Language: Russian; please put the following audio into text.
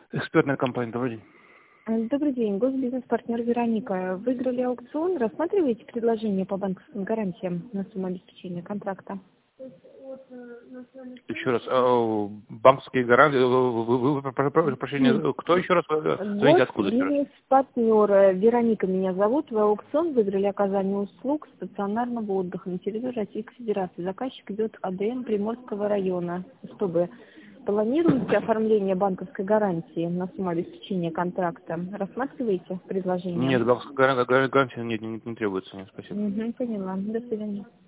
Экспертная компания, добрый день. Добрый день, госбизнес-партнер Вероника. Выиграли аукцион, рассматриваете предложение по банковским гарантиям на сумму обеспечения контракта? Еще раз, банковские гарантии, прощения, кто еще раз, звоните, откуда еще раз? Госбизнес-партнер Вероника меня зовут. Вы аукцион выиграли оказание услуг стационарного отдыха на территории Российской Федерации. Заказчик идет АДМ Приморского района. Чтобы планируете оформление банковской гарантии на сумму обеспечения контракта? Рассматриваете предложение? Нет, банковская гарантия не требуется, нет, спасибо. Поняла. До свидания.